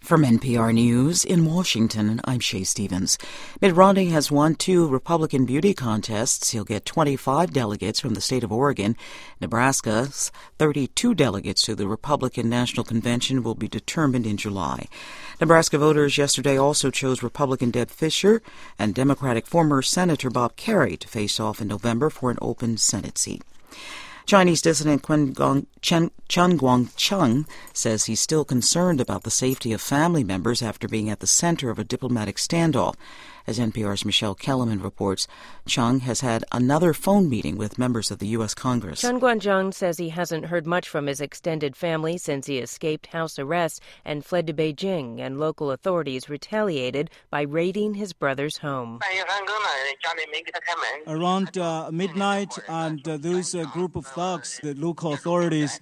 From NPR News in Washington, I'm Shay Stevens. Mitt Romney has won 2 Republican beauty contests. He'll get 25 delegates from the state of Oregon. Nebraska's 32 delegates to the Republican National Convention will be determined in July. Nebraska voters yesterday also chose Republican Deb Fischer and Democratic former Senator Bob Kerrey to face off in November for an open Senate seat. Chinese dissident Chen Guangcheng says he's still concerned about the safety of family members after being at the center of a diplomatic standoff. As NPR's Michelle Kellerman reports, Cheng has had another phone meeting with members of the U.S. Congress. Chen Guangcheng says he hasn't heard much from his extended family since he escaped house arrest and fled to Beijing, and local authorities retaliated by raiding his brother's home. Around midnight, and those group of thugs, the local authorities,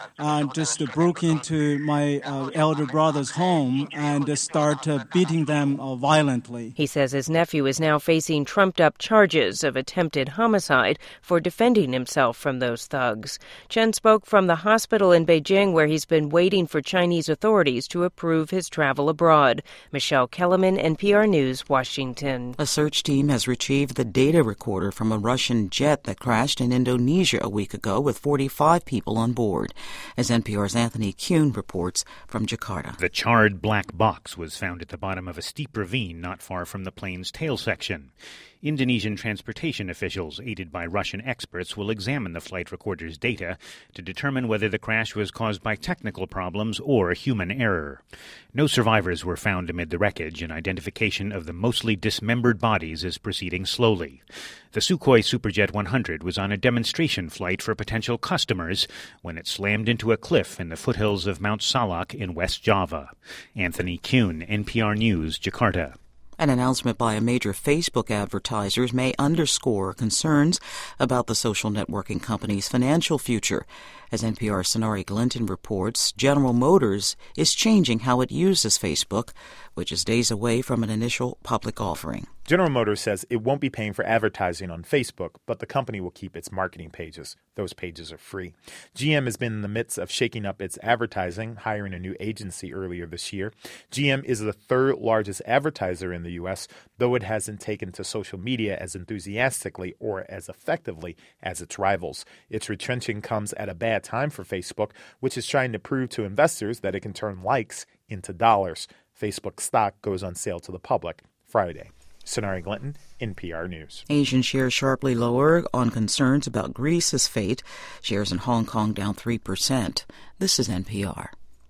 just broke into my elder brother's home and start beating them violently. He says his nephew is now facing trumped-up charges of attempted homicide for defending himself from those thugs. Chen spoke from the hospital in Beijing, where he's been waiting for Chinese authorities to approve his travel abroad. Michelle Kellerman, NPR News, Washington. A search team has retrieved the data recorder from a Russian jet that crashed in Indonesia a week ago with 45 people on board. As NPR's Anthony Kuhn reports from Jakarta. The charred black box was found at the bottom of a steep ravine not far from the plane's tail section. Indonesian transportation officials, aided by Russian experts, will examine the flight recorder's data to determine whether the crash was caused by technical problems or human error. No survivors were found amid the wreckage, and identification of the mostly dismembered bodies is proceeding slowly. The Sukhoi Superjet 100 was on a demonstration flight for potential customers when it slammed into a cliff in the foothills of Mount Salak in West Java. Anthony Kuhn, NPR News, Jakarta. An announcement by a major Facebook advertiser may underscore concerns about the social networking company's financial future. As NPR's Sonari Glinton reports, General Motors is changing how it uses Facebook, which is days away from an initial public offering. General Motors says it won't be paying for advertising on Facebook, but the company will keep its marketing pages. Those pages are free. GM has been in the midst of shaking up its advertising, hiring a new agency earlier this year. GM is the 3rd largest advertiser in the U.S., though it hasn't taken to social media as enthusiastically or as effectively as its rivals. Its retrenching comes at a bad time for Facebook, which is trying to prove to investors that it can turn likes into dollars. Facebook stock goes on sale to the public Friday. Sonari Glinton, NPR News. Asian shares sharply lower on concerns about Greece's fate. Shares in Hong Kong down 3%. This is NPR.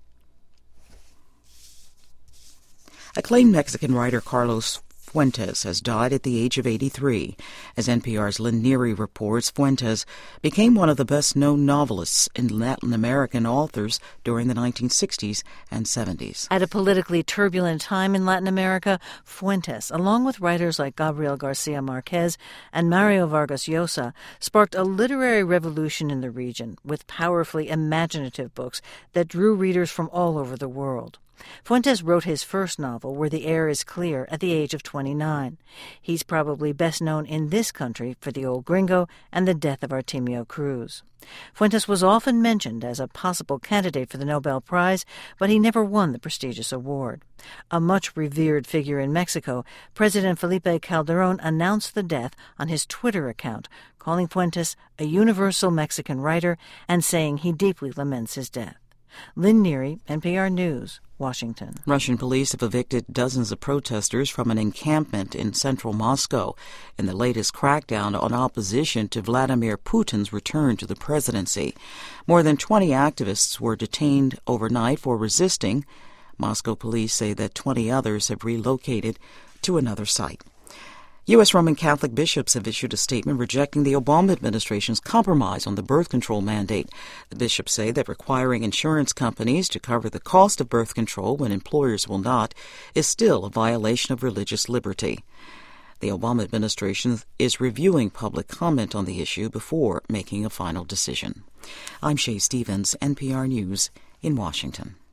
Acclaimed Mexican writer Carlos Fuentes has died at the age of 83. As NPR's Lynn Neary reports, Fuentes became one of the best-known novelists and Latin American authors during the 1960s and 70s. At a politically turbulent time in Latin America, Fuentes, along with writers like Gabriel Garcia Marquez and Mario Vargas Llosa, sparked a literary revolution in the region with powerfully imaginative books that drew readers from all over the world. Fuentes wrote his first novel, Where the Air is Clear, at the age of 29. He's probably best known in this country for The Old Gringo and The Death of Artemio Cruz. Fuentes was often mentioned as a possible candidate for the Nobel Prize, but he never won the prestigious award. A much revered figure in Mexico, President Felipe Calderón announced the death on his Twitter account, calling Fuentes a universal Mexican writer and saying he deeply laments his death. Lynn Neary, NPR News, Washington. Russian police have evicted dozens of protesters from an encampment in central Moscow in the latest crackdown on opposition to Vladimir Putin's return to the presidency. More than 20 activists were detained overnight for resisting. Moscow police say that 20 others have relocated to another site. U.S. Roman Catholic bishops have issued a statement rejecting the Obama administration's compromise on the birth control mandate. The bishops say that requiring insurance companies to cover the cost of birth control when employers will not is still a violation of religious liberty. The Obama administration is reviewing public comment on the issue before making a final decision. I'm Shay Stevens, NPR News in Washington.